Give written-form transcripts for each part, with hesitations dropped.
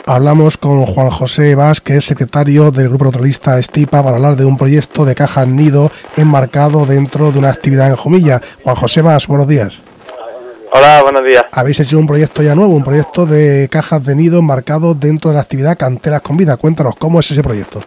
Hablamos con Juan José Vázquez, secretario del Grupo Naturalista Estipa, para hablar de un proyecto de cajas nido enmarcado dentro de una actividad en Jumilla. Juan José Vázquez, buenos días. Hola, buenos días. Habéis hecho un proyecto ya nuevo, un proyecto de cajas de nido enmarcado dentro de la actividad Canteras con Vida. Cuéntanos, ¿cómo es ese proyecto?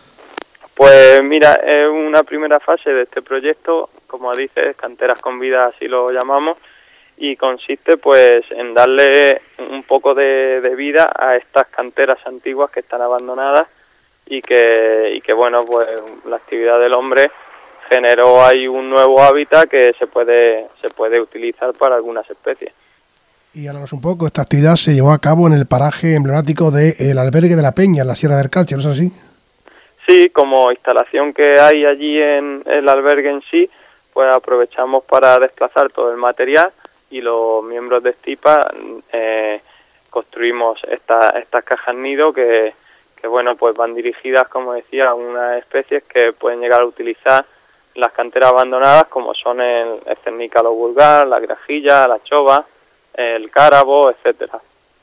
Pues mira, es una primera fase de este proyecto, como dices, Canteras con Vida, así lo llamamos, y consiste pues en darle un poco de vida a estas canteras antiguas que están abandonadas y que bueno, pues la actividad del hombre generó ahí un nuevo hábitat que se puede utilizar para algunas especies. Y háblanos un poco, esta actividad se llevó a cabo en el paraje emblemático del Albergue de la Peña, en la Sierra del Calche, ¿no es así? Sí, como instalación que hay allí en el albergue en sí, pues aprovechamos para desplazar todo el material y los miembros de Estipa construimos estas cajas nido que bueno, pues van dirigidas, como decía, a unas especies que pueden llegar a utilizar las canteras abandonadas, como son el cernícalo vulgar, la grajilla, la chova, el cárabo, etcétera.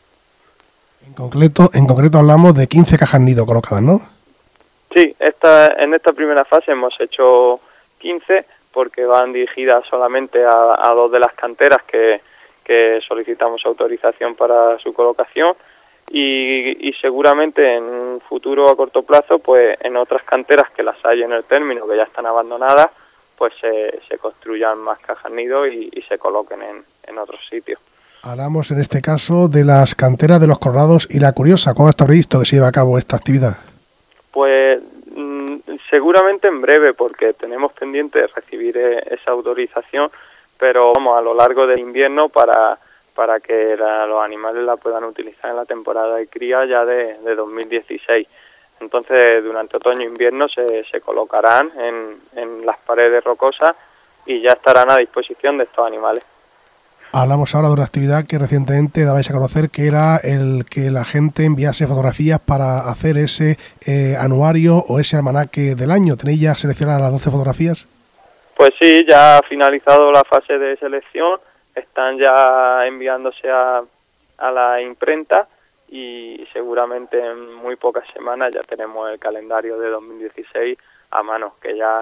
En concreto hablamos de 15 cajas nido colocadas, ¿no? Sí, en esta primera fase hemos hecho 15 porque van dirigidas solamente a dos de las canteras que solicitamos autorización para su colocación y seguramente en un futuro a corto plazo, pues en otras canteras que las hay en el término, que ya están abandonadas, pues se construyan más cajas nido y se coloquen en otros sitios. Hablamos en este caso de las canteras de Los Colorados y La Curiosa. ¿Cuándo está previsto que se lleve a cabo esta actividad? Pues seguramente en breve, porque tenemos pendiente de recibir esa autorización, pero vamos a lo largo del invierno para que los animales la puedan utilizar en la temporada de cría ya de 2016. Entonces, durante otoño e invierno se colocarán en las paredes rocosas y ya estarán a disposición de estos animales. Hablamos ahora de una actividad que recientemente dabais a conocer, que era el que la gente enviase fotografías para hacer ese anuario o ese almanaque del año. ¿Tenéis ya seleccionadas las 12 fotografías? Pues sí, ya ha finalizado la fase de selección, están ya enviándose a la imprenta y seguramente en muy pocas semanas ya tenemos el calendario de 2016 a mano, que ya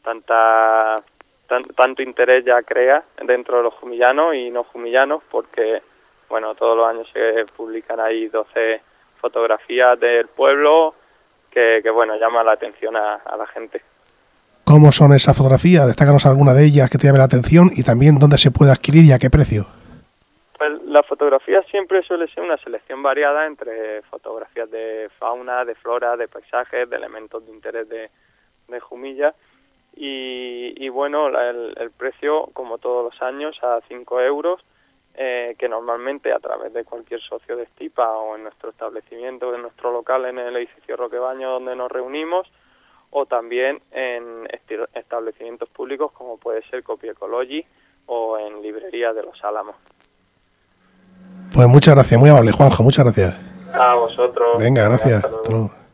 tanto interés ya crea dentro de los jumillanos y no jumillanos, porque bueno, todos los años se publican ahí 12 fotografías del pueblo que bueno, llama la atención a la gente. ¿Cómo son esas fotografías? Destácanos alguna de ellas que te llame la atención y también dónde se puede adquirir y a qué precio. Pues la fotografía siempre suele ser una selección variada entre fotografías de fauna, de flora, de paisajes, de elementos de interés de Jumilla. Y bueno, el precio, como todos los años, a 5 euros, que normalmente a través de cualquier socio de Estipa o en nuestro establecimiento, en nuestro local en el edificio Roquebaño donde nos reunimos, o también en establecimientos públicos como puede ser Copia Ecology o en librería de Los Álamos. Pues muchas gracias, muy amable Juanjo, muchas gracias. A vosotros. Venga, gracias. Hasta luego.